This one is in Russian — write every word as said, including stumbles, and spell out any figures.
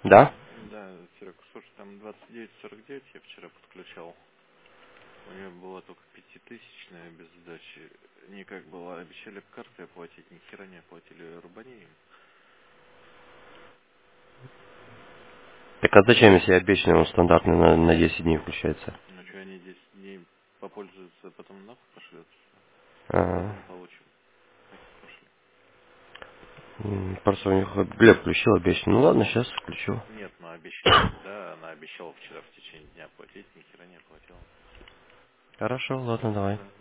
Да? Да, Серег, слушай, там двадцать девять сорок девять я вчера подключал. У нее была только пятитысячная без сдачи. Никак было, обещали карты оплатить, ни хера не оплатили, рубани им. Так а зачем, если обещанный он стандартный на, на десять дней включается? Ну что, они десять дней попользуются, а потом нахуй пошлют. А, Потом получим. Так и пошли. м, просто у них вот Глеб включил обещанный. Ну ладно, сейчас включу. Нет, ну обещали тогда, она обещала вчера в течение дня оплатить, ни хера не оплатила. Хорошо, ладно, давай. Да.